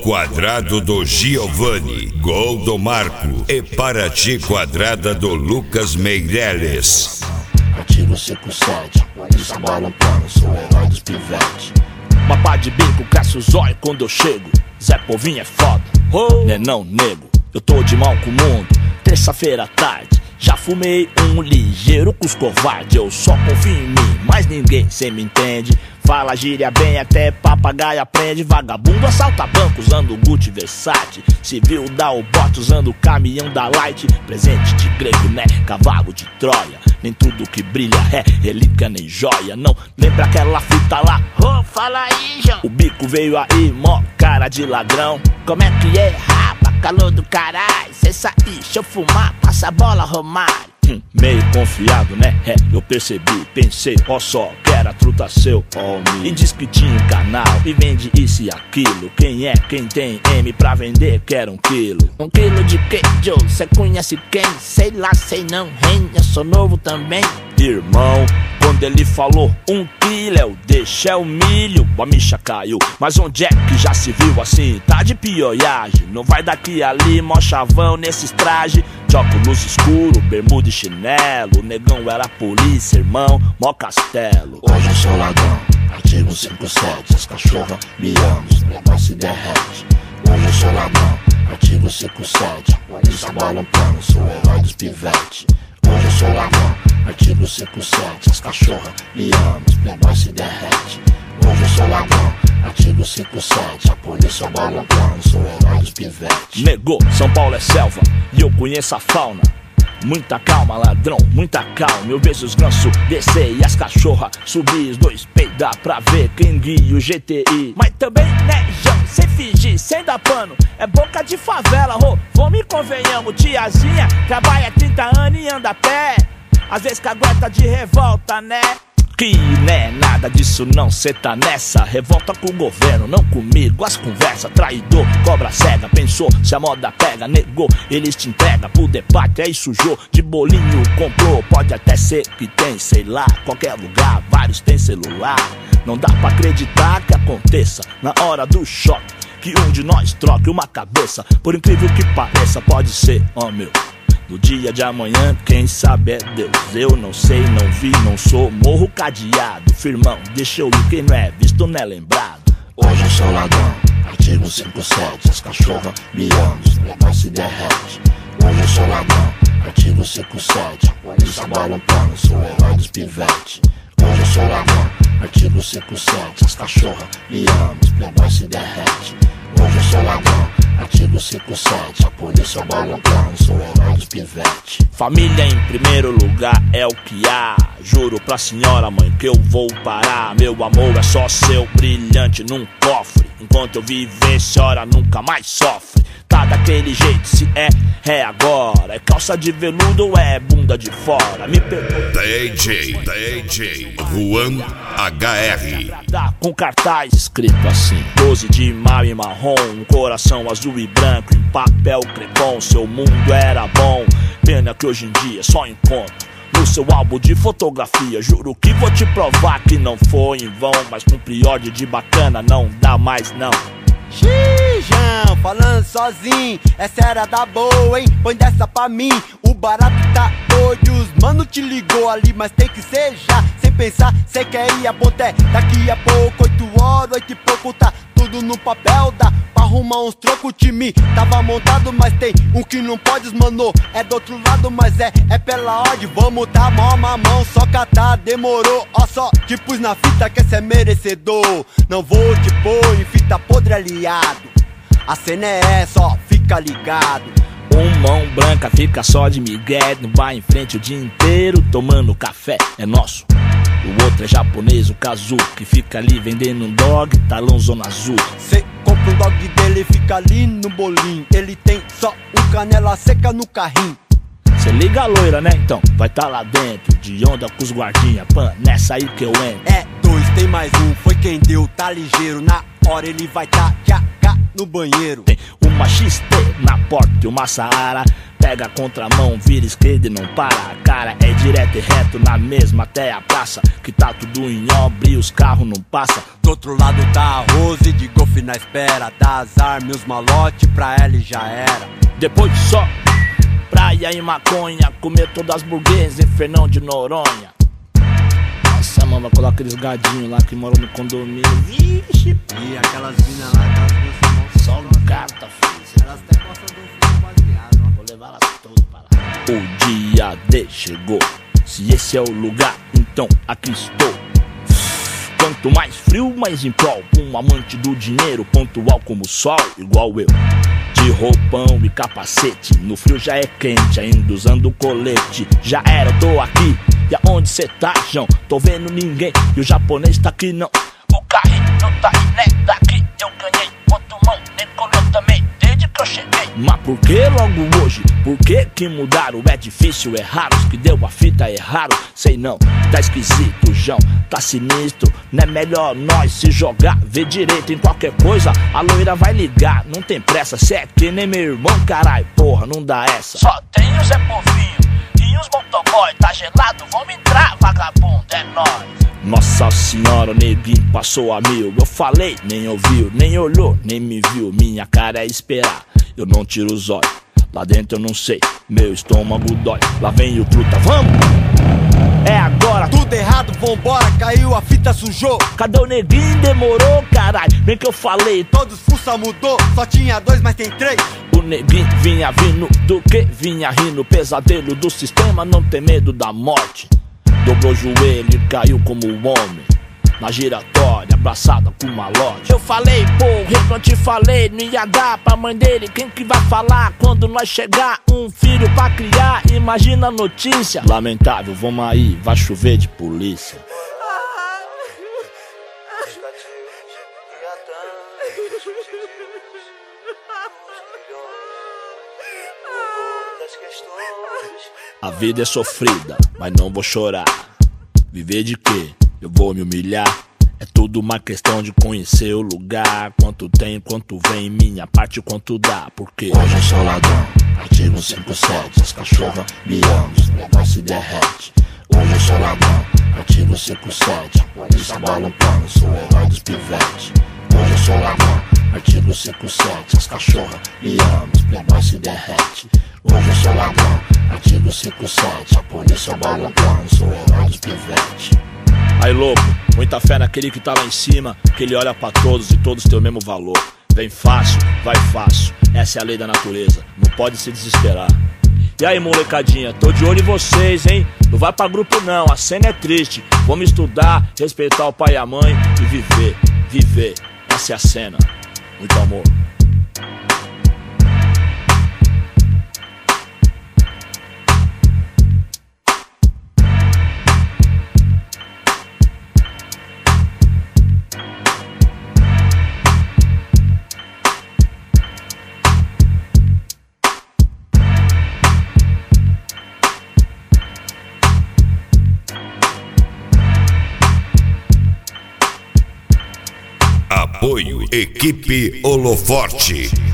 quadrado do Giovanni, gol do Marco e Paraty quadrada do Lucas Meireles. Artigo 57, isso bola plano, sou o herói dos pivetes. Mapa de bico, cresce os olhos quando eu chego. Zé Povinho é foda, nenão nego. Eu tô de mal com o mundo, terça-feira à tarde. Já fumei um ligeiro com os covardes. Eu só confio em mim, mas ninguém cê me entende. Fala gíria bem, até papagaio aprende. Vagabundo assalta banco usando Gucci Versace. Civil dá o bote usando o caminhão da Light. Presente de grego, né? Cavalo de Troia. Nem tudo que brilha é relíquia nem joia. Não lembra aquela fita lá? Oh, fala aí, João. O bico veio aí, mó cara de ladrão. Como é que é, rapa? Calor do caralho. Cê sair, deixa eu fumar, passa a bola, Romário. Meio confiado, né? Eu percebi, pensei, ó só, que era truta seu, homem. E diz que tinha um canal e vende isso e aquilo. Quem é, quem tem M pra vender, quer 1 quilo. 1 quilo de quê, Joe? Cê conhece quem? Sei lá, sei não, hein? Eu sou novo também. Irmão, quando ele falou 1 quilo, eu deixei o milho. A micha caiu, mas onde é que já se viu assim? Tá de pioiagem, não vai daqui ali, mó chavão nesses trajes. De óculos escuro, bermuda e chinelo. O negão era polícia, irmão, mó castelo. Hoje eu sou ladrão, artigo 57, as cachorras me amam, os negócios se derrete. Hoje eu sou ladrão, artigo 57, isso bola plano, sou o herói dos pivetes. Hoje eu sou ladrão, artigo 57, as cachorras me amam, os playboys se derrete. Hoje eu sou ladrão, artigo 57, a polícia bola plano, sou o herói dos pivetes. Negou, São Paulo é selva e eu conheço a fauna. Muita calma, ladrão, muita calma. Eu vejo os gansos descer e as cachorras subir. Os dois peidar pra ver quem guia o GTI. Mas também, né, João, sem fingir, sem dar pano. É boca de favela, vamos e convenhamos. Tiazinha trabalha 30 anos e anda a pé. Às vezes cagueta de revolta, né? Que né, nada disso não, cê tá nessa. Revolta com o governo, não comigo. As conversas, traidor, cobra cega. Pensou, se a moda pega, negou. Eles te entregam pro debate, aí sujou. De bolinho comprou, pode até ser que tem, sei lá. Qualquer lugar, vários tem celular. Não dá pra acreditar que aconteça na hora do choque, que um de nós troque uma cabeça. Por incrível que pareça, pode ser, ó meu. No dia de amanhã, quem sabe é Deus. Eu não sei, não vi, não sou. Morro cadeado, firmão, deixa eu ir. Quem não é visto não é lembrado. Hoje eu sou ladrão, artigo 57, as cachorras me amam, os negócios se derrete. Hoje eu sou ladrão, artigo 57, isso bola plano, sou o herói dos pivetes. Hoje eu sou ladrão, artigo 57, as cachorras me amam, os playboys se derrete. Hoje eu sou ladrão, artigo 57, a polícia bola plano, sou o herói dos pivetes. Família em primeiro lugar é o que há. Juro pra senhora mãe que eu vou parar. Meu amor é só seu brilhante num cofre. Enquanto eu viver, senhora nunca mais sofre. Tá daquele jeito, se é agora. É calça de veludo ou é bunda de fora? Me pergunta. DJ Juan HR. Com cartaz escrito assim: 12 de maio em marrom, um coração azul e branco em papel crepom. Seu mundo era bom, pena que hoje em dia só encontro no seu álbum de fotografia. Juro que vou te provar que não foi em vão, mas com priorde de bacana não dá mais não. Xijão, falando sozinho, essa era da boa, hein? Põe dessa pra mim, o barato tá doido. Os mano te ligou ali, mas tem que ser já. Sem pensar, cê quer ir a ponté. Daqui a pouco, 8 horas, 8 e pouco, tá tudo no papel. Dá pra arrumar uns trocos, o time tava montado, mas tem um que não pode, mano. É do outro lado, mas é pela ordem. Vamos tá mó mamão, só catar, demorou. Ó só, te pus na fita que cê é merecedor. Não vou te pôr em fita podre aliado. A cena é essa, ó, fica ligado. Mão branca fica só de migué, não vai em frente o dia inteiro tomando café, é nosso. O outro é japonês, o Kazu, que fica ali vendendo um dog, talão zona azul. Cê compra um dog dele, fica ali no bolinho. Ele tem só um canela seca no carrinho. Cê liga a loira, né? Então vai tá lá dentro, de onda com os guardinha, pan, nessa aí que eu entro. É 2, tem mais um, foi quem deu, tá ligeiro. Na hora ele vai tá já cá no banheiro. Tem uma XT na porta e uma Saara. Pega a contramão, vira esquerda e não para. A cara é direto e reto na mesma até a praça, que tá tudo em obra e os carros não passam. Do outro lado tá a Rose de golfe na espera. Dá as armas e os malote pra ela e já era. Depois de só praia e maconha, comer todas as burguesas em Fernão de Noronha. Nossa, mano, coloca aqueles gadinhos lá que moram no condomínio. Vixe, e aquelas minas lá, aquelas duas só no gata, filho. Elas até gostam do filho baseado, ó. Vou levar elas todas para lá. O dia D chegou. Se esse é o lugar, então aqui estou. Quanto mais frio, mais em prol. Um amante do dinheiro, pontual como o sol, igual eu. De roupão e capacete, no frio já é quente, ainda usando colete. Já era, eu tô aqui. E aonde cê tá, João? Tô vendo ninguém. E o japonês tá aqui não. O carrinho não tá aí, né? Daqui eu ganhei. Quanto mão, nem colou também, desde que eu cheguei. Mas por que logo hoje? Por que mudaram? É difícil, é raro. Os que deu a fita erraram. Sei não, tá esquisito, João. Tá sinistro, não é melhor nós se jogar. Vê direito em qualquer coisa, a loira vai ligar. Não tem pressa, cê é que nem meu irmão, carai. Porra, não dá essa. Só tem o Zé Povinho e os motoboy. Tá gelado, vamos entrar, vagabundo, é nóis. Nossa senhora, o neguinho passou a mil. Eu falei, nem ouviu, nem olhou, nem me viu. Minha cara é esperar, eu não tiro os olhos. Lá dentro eu não sei, meu estômago dói. Lá vem o truta, vamos! É agora, tudo errado, vambora, caiu, a fita sujou. Cadê o neguinho? Demorou, caralho. Bem que eu falei, todos fuça mudou, só tinha 2, mas tem 3. O neguinho vinha vindo, do que vinha rindo. Pesadelo do sistema, não tem medo da morte. Dobrou o joelho e caiu como um homem na giratória, abraçada com malote. Eu falei, porra, não te falei, não ia dar pra mãe dele. Quem que vai falar quando nós chegar? Um filho pra criar, imagina a notícia. Lamentável, vamos aí, vai chover de polícia. A vida é sofrida, mas não vou chorar. Viver de quê? Eu vou me humilhar. É tudo uma questão de conhecer o lugar. Quanto tem, quanto vem, minha parte, quanto dá. Porque hoje eu sou ladrão, artigo 57. As cachorras me amam, os negócios se derrete. Hoje eu sou ladrão, artigo 57. A polícia bala um pano, sou o herói dos pivetes. Hoje eu sou ladrão, artigo 57. As cachorras me amam, os playboys se derrete. Hoje eu sou ladrão, artigo 57. A polícia bala um pano, sou o herói dos pivetes. Aí louco, muita fé naquele que tá lá em cima, que ele olha pra todos e todos têm o mesmo valor. Vem fácil, vai fácil, essa é a lei da natureza, não pode se desesperar. E aí molecadinha, tô de olho em vocês, hein? Não vai pra grupo não, a cena é triste. Vamos estudar, respeitar o pai e a mãe e viver, viver, essa é a cena. Muito amor. Apoio Equipe Holoforte.